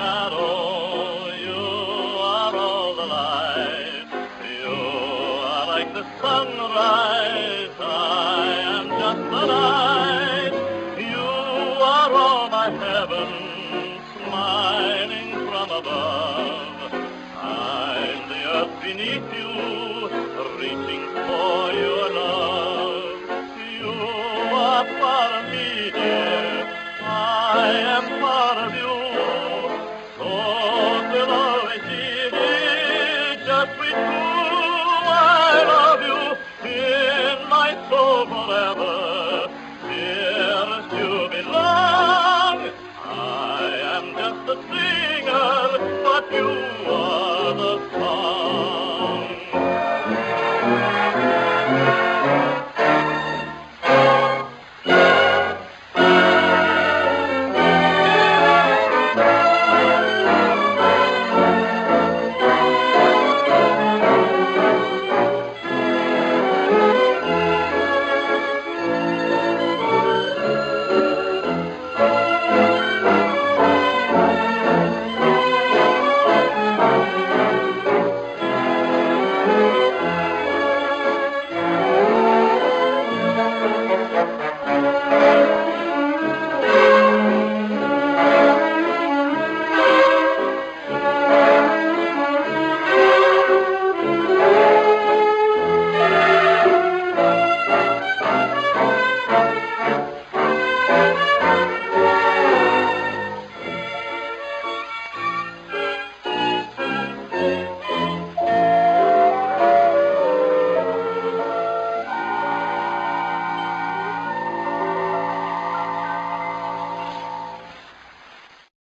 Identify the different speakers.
Speaker 1: shadow. You are all the light. You are like the sunrise. I am just the night. You are all my heaven, smiling from above. I'm the earth beneath you, reaching for your love. You are part of me, dear. I am part of